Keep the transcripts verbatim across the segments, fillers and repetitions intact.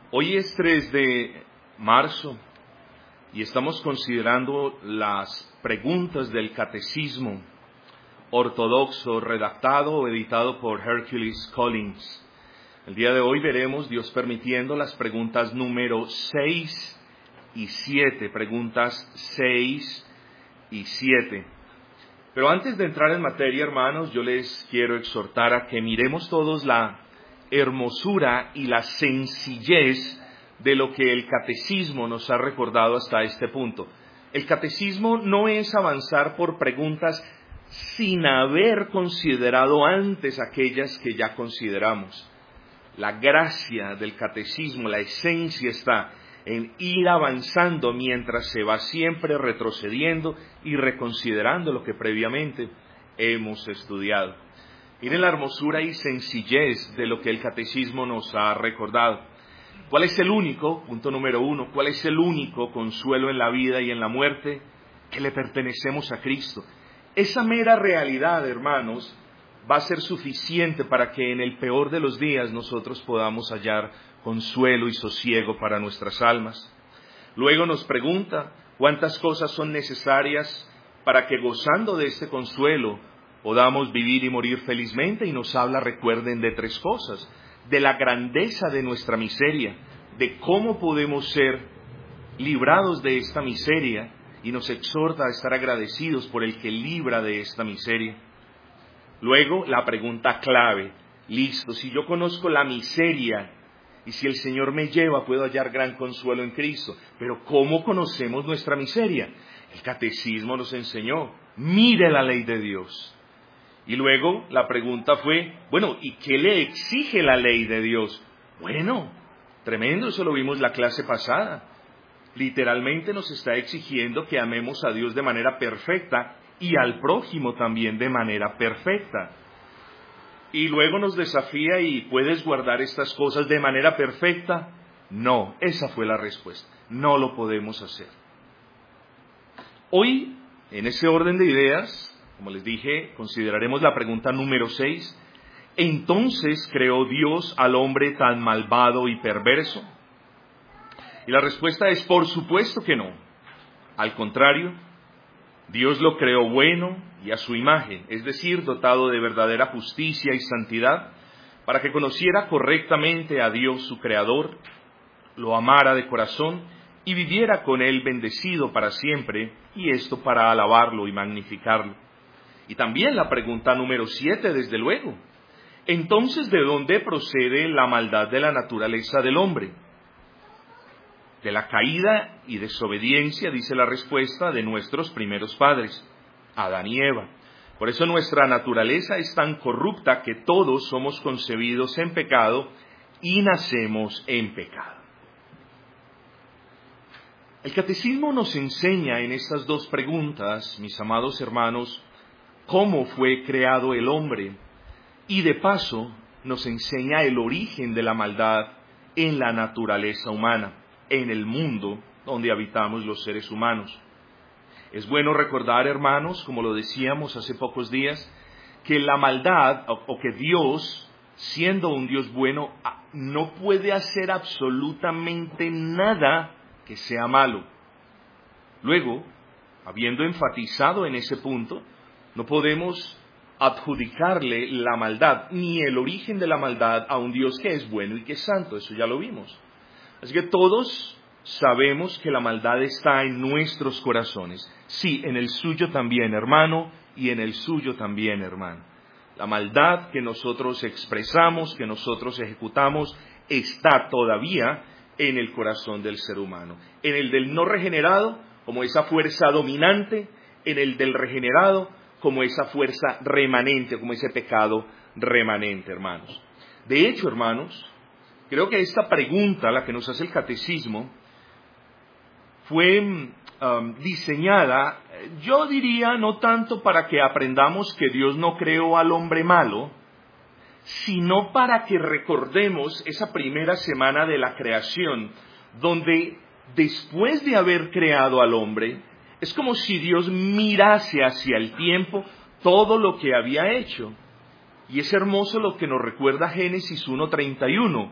Hoy es tres de marzo y estamos considerando las preguntas del Catecismo Ortodoxo redactado o editado por Hercules Collins. El día de hoy veremos, Dios permitiendo, las preguntas número seis y siete, preguntas seis y siete. Pero antes de entrar en materia, hermanos, yo les quiero exhortar a que miremos todos la hermosura y la sencillez de lo que el catecismo nos ha recordado hasta este punto. El catecismo no es avanzar por preguntas sin haber considerado antes aquellas que ya consideramos. La gracia del catecismo, la esencia está en ir avanzando mientras se va siempre retrocediendo y reconsiderando lo que previamente hemos estudiado. Miren la hermosura y sencillez de lo que el catecismo nos ha recordado. ¿Cuál es el único, punto número uno, cuál es el único consuelo en la vida y en la muerte? Que le pertenecemos a Cristo. Esa mera realidad, hermanos, va a ser suficiente para que en el peor de los días nosotros podamos hallar consuelo y sosiego para nuestras almas. Luego nos pregunta cuántas cosas son necesarias para que gozando de este consuelo podamos vivir y morir felizmente, y nos habla, recuerden, de tres cosas: de la grandeza de nuestra miseria, de cómo podemos ser librados de esta miseria, y nos exhorta a estar agradecidos por el que libra de esta miseria. Luego, la pregunta clave: listo, si yo conozco la miseria y si el Señor me lleva, puedo hallar gran consuelo en Cristo. Pero ¿cómo conocemos nuestra miseria? El catecismo nos enseñó: mire la ley de Dios. Y luego la pregunta fue, bueno, ¿y qué le exige la ley de Dios? Bueno, tremendo, eso lo vimos la clase pasada. Literalmente nos está exigiendo que amemos a Dios de manera perfecta y al prójimo también de manera perfecta. Y luego nos desafía: ¿y puedes guardar estas cosas de manera perfecta? No, esa fue la respuesta. No lo podemos hacer. Hoy, en ese orden de ideas, como les dije, consideraremos la pregunta número seis. ¿Entonces creó Dios al hombre tan malvado y perverso? Y la respuesta es: por supuesto que no. Al contrario, Dios lo creó bueno y a su imagen, es decir, dotado de verdadera justicia y santidad, para que conociera correctamente a Dios su Creador, lo amara de corazón y viviera con Él bendecido para siempre, y esto para alabarlo y magnificarlo. Y también la pregunta número siete, desde luego: entonces, ¿de dónde procede la maldad de la naturaleza del hombre? De la caída y desobediencia, dice la respuesta, de nuestros primeros padres, Adán y Eva. Por eso nuestra naturaleza es tan corrupta que todos somos concebidos en pecado y nacemos en pecado. El catecismo nos enseña en estas dos preguntas, mis amados hermanos, cómo fue creado el hombre, y de paso nos enseña el origen de la maldad en la naturaleza humana, en el mundo donde habitamos los seres humanos. Es bueno recordar, hermanos, como lo decíamos hace pocos días, que la maldad, o, o que Dios, siendo un Dios bueno, no puede hacer absolutamente nada que sea malo. Luego, habiendo enfatizado en ese punto, no podemos adjudicarle la maldad, ni el origen de la maldad, a un Dios que es bueno y que es santo. Eso ya lo vimos. Así que todos sabemos que la maldad está en nuestros corazones. Sí, en el suyo también, hermano, y en el suyo también, hermano. La maldad que nosotros expresamos, que nosotros ejecutamos, está todavía en el corazón del ser humano. En el del no regenerado, como esa fuerza dominante; en el del regenerado, como esa fuerza remanente, como ese pecado remanente, hermanos. De hecho, hermanos, creo que esta pregunta, la que nos hace el catecismo, fue um, diseñada, yo diría, no tanto para que aprendamos que Dios no creó al hombre malo, sino para que recordemos esa primera semana de la creación, donde después de haber creado al hombre, es como si Dios mirase hacia el tiempo todo lo que había hecho. Y es hermoso lo que nos recuerda Génesis uno treinta y uno.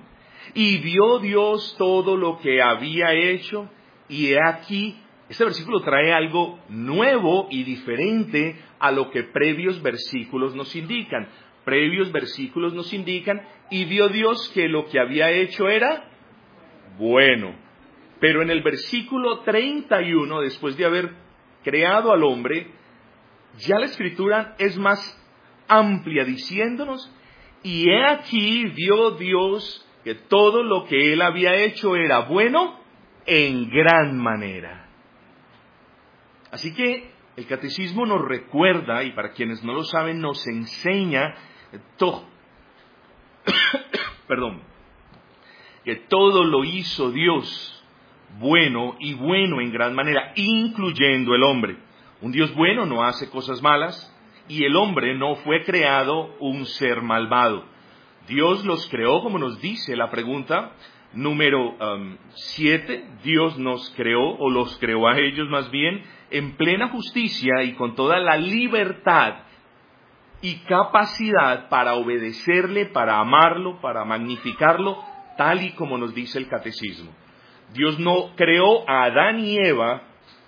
Y vio Dios todo lo que había hecho, y he aquí, este versículo trae algo nuevo y diferente a lo que previos versículos nos indican. Previos versículos nos indican, y vio Dios que lo que había hecho era bueno. Pero en el versículo treinta y uno, después de haber creado al hombre, ya la Escritura es más amplia, diciéndonos, y he aquí vio Dios que todo lo que Él había hecho era bueno en gran manera. Así que el catecismo nos recuerda, y para quienes no lo saben, nos enseña todo, perdón, que todo lo hizo Dios bueno y bueno en gran manera, incluyendo el hombre. Un Dios bueno no hace cosas malas, y el hombre no fue creado un ser malvado. Dios los creó, como nos dice la pregunta número siete, um, Dios nos creó, o los creó a ellos más bien, en plena justicia y con toda la libertad y capacidad para obedecerle, para amarlo, para magnificarlo, tal y como nos dice el catecismo. Dios no creó a Adán y Eva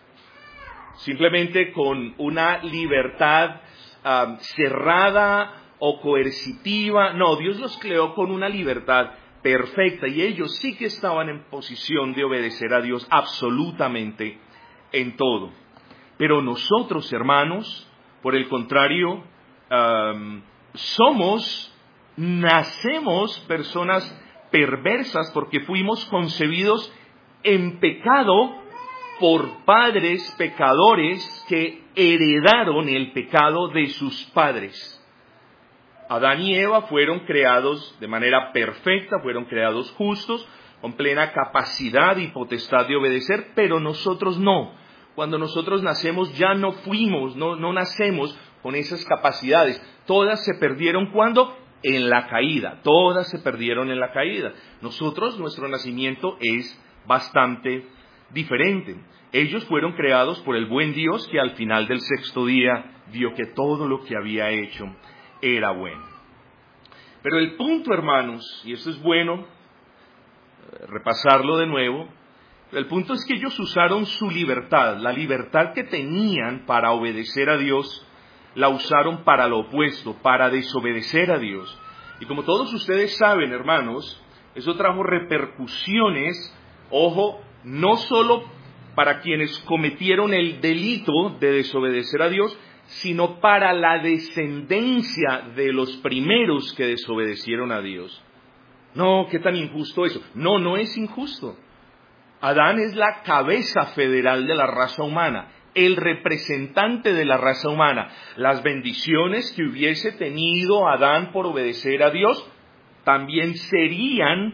simplemente con una libertad um, cerrada o coercitiva. No, Dios los creó con una libertad perfecta, y ellos sí que estaban en posición de obedecer a Dios absolutamente en todo. Pero nosotros, hermanos, por el contrario, um, somos, nacemos personas perversas porque fuimos concebidos en pecado por padres pecadores que heredaron el pecado de sus padres. Adán y Eva fueron creados de manera perfecta, fueron creados justos, con plena capacidad y potestad de obedecer, pero nosotros no. Cuando nosotros nacemos ya no fuimos, no, no nacemos con esas capacidades. Todas se perdieron, ¿cuándo? En la caída. Todas se perdieron en la caída. Nosotros, nuestro nacimiento es bastante diferente. Ellos fueron creados por el buen Dios, que al final del sexto día vio que todo lo que había hecho era bueno. Pero el punto, hermanos, y esto es bueno repasarlo de nuevo, el punto es que ellos usaron su libertad, la libertad que tenían para obedecer a Dios, la usaron para lo opuesto, para desobedecer a Dios. Y como todos ustedes saben, hermanos, eso trajo repercusiones, ojo, no solo para quienes cometieron el delito de desobedecer a Dios, sino para la descendencia de los primeros que desobedecieron a Dios. No, qué tan injusto eso. No, no es injusto. Adán es la cabeza federal de la raza humana, el representante de la raza humana. Las bendiciones que hubiese tenido Adán por obedecer a Dios también serían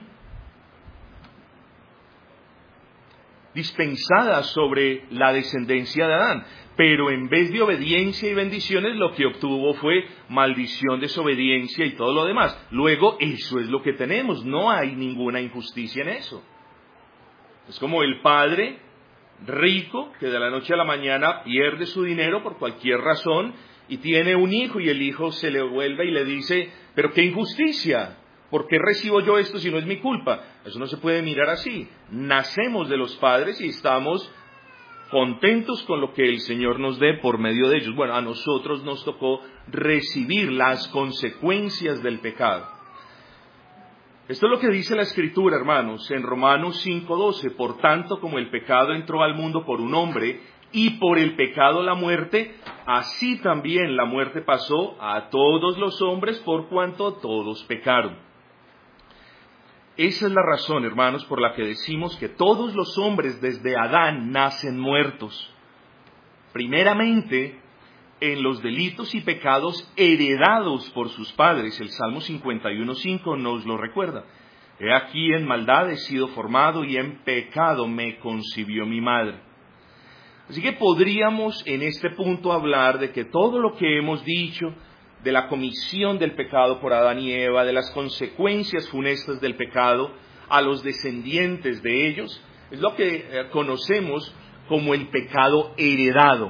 dispensadas sobre la descendencia de Adán. Pero en vez de obediencia y bendiciones, lo que obtuvo fue maldición, desobediencia y todo lo demás. Luego, eso es lo que tenemos. No hay ninguna injusticia en eso. Es como el padre rico que de la noche a la mañana pierde su dinero por cualquier razón y tiene un hijo, y el hijo se le vuelve y le dice: pero qué injusticia, ¿por qué recibo yo esto si no es mi culpa? Eso no se puede mirar así. Nacemos de los padres y estamos contentos con lo que el Señor nos dé por medio de ellos. Bueno, a nosotros nos tocó recibir las consecuencias del pecado. Esto es lo que dice la Escritura, hermanos, en Romanos cinco doce. Por tanto, como el pecado entró al mundo por un hombre, y por el pecado la muerte, así también la muerte pasó a todos los hombres por cuanto todos pecaron. Esa es la razón, hermanos, por la que decimos que todos los hombres desde Adán nacen muertos. Primeramente, en los delitos y pecados heredados por sus padres. El Salmo cincuenta y uno cinco nos lo recuerda. He aquí en maldad he sido formado, y en pecado me concibió mi madre. Así que podríamos en este punto hablar de que todo lo que hemos dicho de la comisión del pecado por Adán y Eva, de las consecuencias funestas del pecado a los descendientes de ellos, es lo que conocemos como el pecado heredado.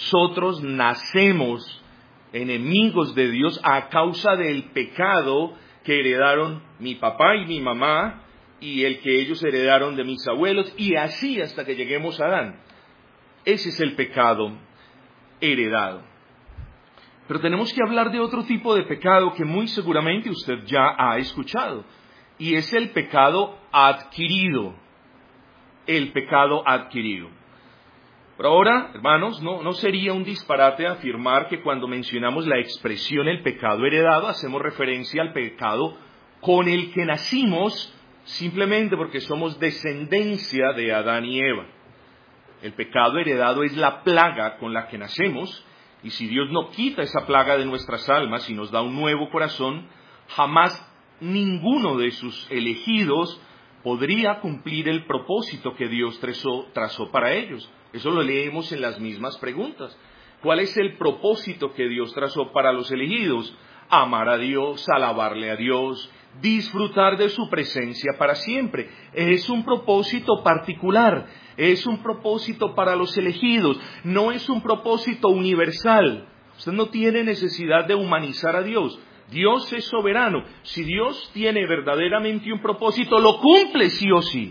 Nosotros nacemos enemigos de Dios a causa del pecado que heredaron mi papá y mi mamá, y el que ellos heredaron de mis abuelos, y así hasta que lleguemos a Adán. Ese es el pecado heredado. Pero tenemos que hablar de otro tipo de pecado que muy seguramente usted ya ha escuchado, y es el pecado adquirido. El pecado adquirido. Pero ahora, hermanos, no, no sería un disparate afirmar que cuando mencionamos la expresión el pecado heredado, hacemos referencia al pecado con el que nacimos simplemente porque somos descendencia de Adán y Eva. El pecado heredado es la plaga con la que nacemos, y si Dios no quita esa plaga de nuestras almas y nos da un nuevo corazón, jamás ninguno de sus elegidos podría cumplir el propósito que Dios trazó, trazó para ellos. Eso lo leemos en las mismas preguntas. ¿Cuál es el propósito que Dios trazó para los elegidos? Amar a Dios, alabarle a Dios, disfrutar de su presencia para siempre. Es un propósito particular, es un propósito para los elegidos, no es un propósito universal. Usted no tiene necesidad de humanizar a Dios. Dios es soberano. Si Dios tiene verdaderamente un propósito, lo cumple sí o sí.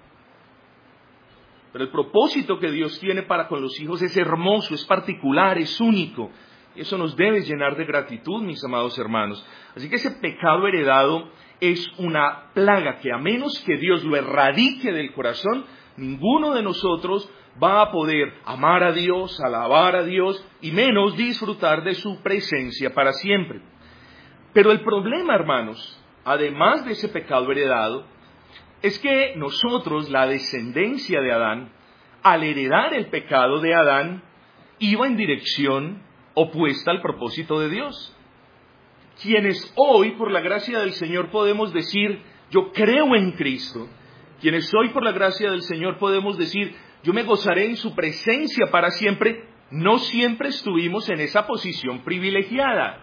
Pero el propósito que Dios tiene para con los hijos es hermoso, es particular, es único. Y eso nos debe llenar de gratitud, mis amados hermanos. Así que ese pecado heredado es una plaga que, a menos que Dios lo erradique del corazón, ninguno de nosotros va a poder amar a Dios, alabar a Dios y menos disfrutar de su presencia para siempre. Pero el problema, hermanos, además de ese pecado heredado, es que nosotros, la descendencia de Adán, al heredar el pecado de Adán, iba en dirección opuesta al propósito de Dios. Quienes hoy, por la gracia del Señor, podemos decir, yo creo en Cristo. Quienes hoy, por la gracia del Señor, podemos decir, yo me gozaré en su presencia para siempre, no siempre estuvimos en esa posición privilegiada.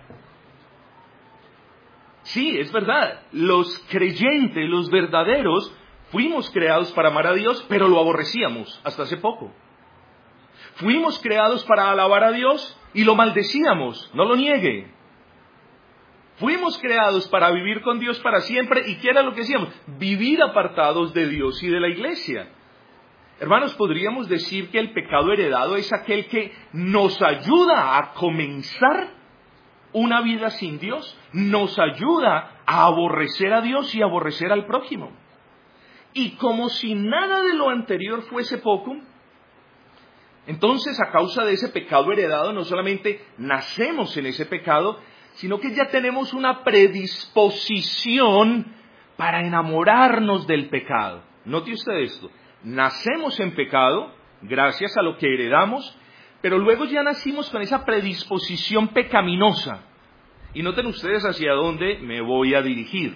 Sí, es verdad, los creyentes, los verdaderos, fuimos creados para amar a Dios, pero lo aborrecíamos hasta hace poco. Fuimos creados para alabar a Dios y lo maldecíamos, no lo niegue. Fuimos creados para vivir con Dios para siempre, y ¿qué era lo que hacíamos? Vivir apartados de Dios y de la iglesia. Hermanos, podríamos decir que el pecado heredado es aquel que nos ayuda a comenzar una vida sin Dios, nos ayuda a aborrecer a Dios y a aborrecer al prójimo. Y como si nada de lo anterior fuese poco, entonces a causa de ese pecado heredado no solamente nacemos en ese pecado, sino que ya tenemos una predisposición para enamorarnos del pecado. Note usted esto, nacemos en pecado gracias a lo que heredamos, pero luego ya nacimos con esa predisposición pecaminosa. Y noten ustedes hacia dónde me voy a dirigir.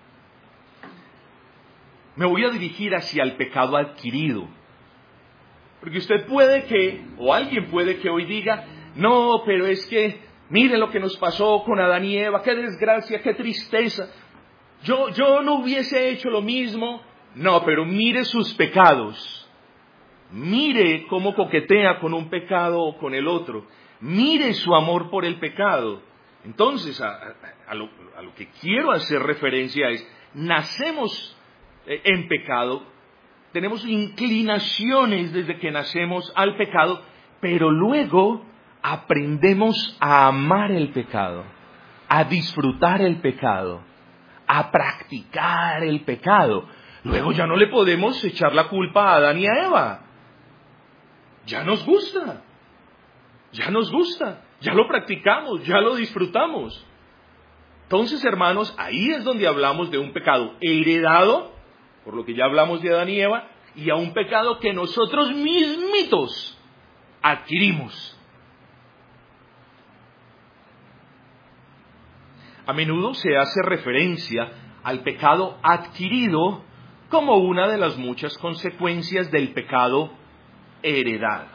Me voy a dirigir hacia el pecado adquirido. Porque usted puede que, o alguien puede que hoy diga, no, pero es que, mire lo que nos pasó con Adán y Eva, qué desgracia, qué tristeza. Yo, yo no hubiese hecho lo mismo. No, pero mire sus pecados. Mire cómo coquetea con un pecado o con el otro. Mire su amor por el pecado. Entonces, a, a, a, lo, a lo que quiero hacer referencia es, nacemos en pecado, tenemos inclinaciones desde que nacemos al pecado, pero luego aprendemos a amar el pecado, a disfrutar el pecado, a practicar el pecado. Luego ya no le podemos echar la culpa a Adán y a Eva. Ya nos gusta, ya nos gusta, ya lo practicamos, ya lo disfrutamos. Entonces, hermanos, ahí es donde hablamos de un pecado heredado, por lo que ya hablamos de Adán y Eva, y a un pecado que nosotros mismitos adquirimos. A menudo se hace referencia al pecado adquirido como una de las muchas consecuencias del pecado heredado.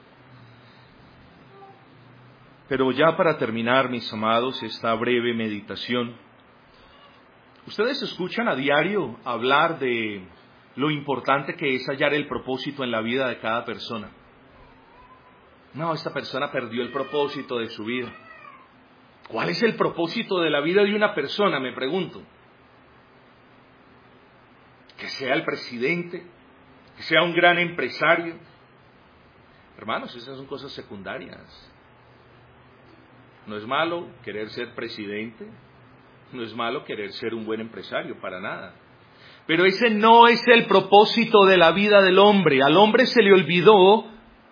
Pero ya para terminar, mis amados, esta breve meditación, ustedes escuchan a diario hablar de lo importante que es hallar el propósito en la vida de cada persona. No, esta persona perdió el propósito de su vida. ¿Cuál es el propósito de la vida de una persona? Me pregunto. Que sea el presidente, que sea un gran empresario. Hermanos, esas son cosas secundarias. No es malo querer ser presidente, no es malo querer ser un buen empresario, para nada. Pero ese no es el propósito de la vida del hombre. Al hombre se le olvidó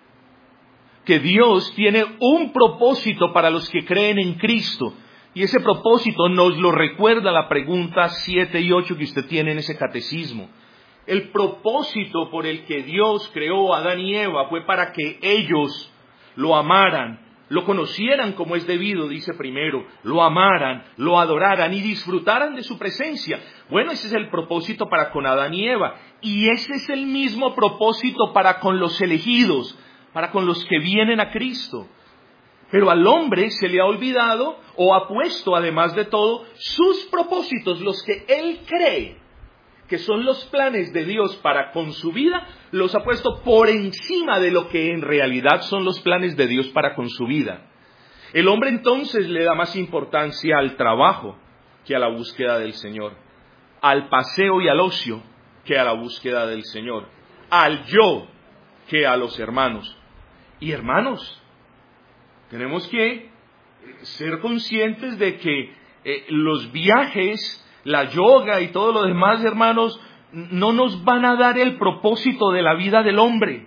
que Dios tiene un propósito para los que creen en Cristo. Y ese propósito nos lo recuerda la pregunta siete y ocho que usted tiene en ese catecismo. El propósito por el que Dios creó a Adán y Eva fue para que ellos lo amaran, lo conocieran como es debido, dice primero, lo amaran, lo adoraran y disfrutaran de su presencia. Bueno, ese es el propósito para con Adán y Eva. Y ese es el mismo propósito para con los elegidos, para con los que vienen a Cristo. Pero al hombre se le ha olvidado o ha puesto, además de todo, sus propósitos, los que él cree que son los planes de Dios para con su vida, los ha puesto por encima de lo que en realidad son los planes de Dios para con su vida. El hombre entonces le da más importancia al trabajo que a la búsqueda del Señor, al paseo y al ocio que a la búsqueda del Señor, al yo que a los hermanos. Y hermanos, tenemos que ser conscientes de que eh, los viajes, la yoga y todo lo demás, hermanos, no nos van a dar el propósito de la vida del hombre.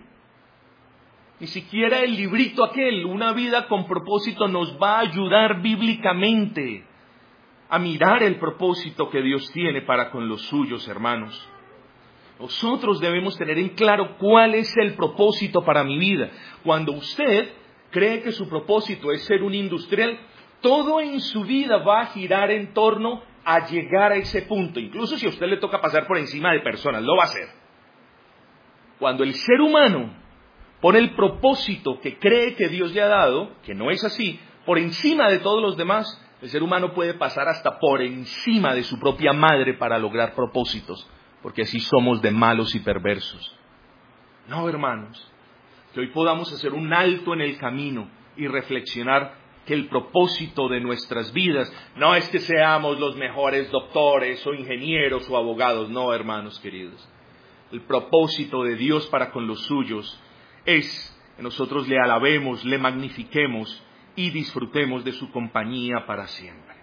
Ni siquiera el librito aquel, Una vida con propósito, nos va a ayudar bíblicamente a mirar el propósito que Dios tiene para con los suyos, hermanos. Nosotros debemos tener en claro cuál es el propósito para mi vida. Cuando usted cree que su propósito es ser un industrial, todo en su vida va a girar en torno a llegar a ese punto. Incluso si a usted le toca pasar por encima de personas, lo va a hacer. Cuando el ser humano pone el propósito que cree que Dios le ha dado, que no es así, por encima de todos los demás, el ser humano puede pasar hasta por encima de su propia madre para lograr propósitos, porque así somos de malos y perversos. No, hermanos, que hoy podamos hacer un alto en el camino y reflexionar que el propósito de nuestras vidas no es que seamos los mejores doctores o ingenieros o abogados. No, hermanos queridos. El propósito de Dios para con los suyos es que nosotros le alabemos, le magnifiquemos y disfrutemos de su compañía para siempre.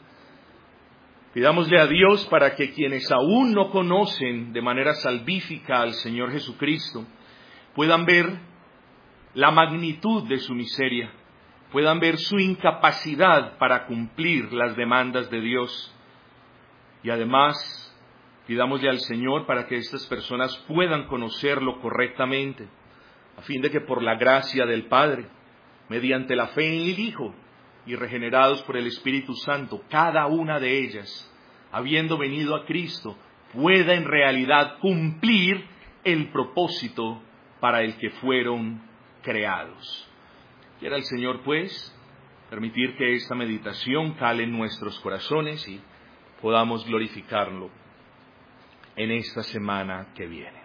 Pidámosle a Dios para que quienes aún no conocen de manera salvífica al Señor Jesucristo puedan ver la magnitud de su miseria, puedan ver su incapacidad para cumplir las demandas de Dios. Y además, pidámosle al Señor para que estas personas puedan conocerlo correctamente, a fin de que por la gracia del Padre, mediante la fe en el Hijo y regenerados por el Espíritu Santo, cada una de ellas, habiendo venido a Cristo, pueda en realidad cumplir el propósito para el que fueron creados. Quiera el Señor, pues, permitir que esta meditación cale en nuestros corazones y podamos glorificarlo en esta semana que viene.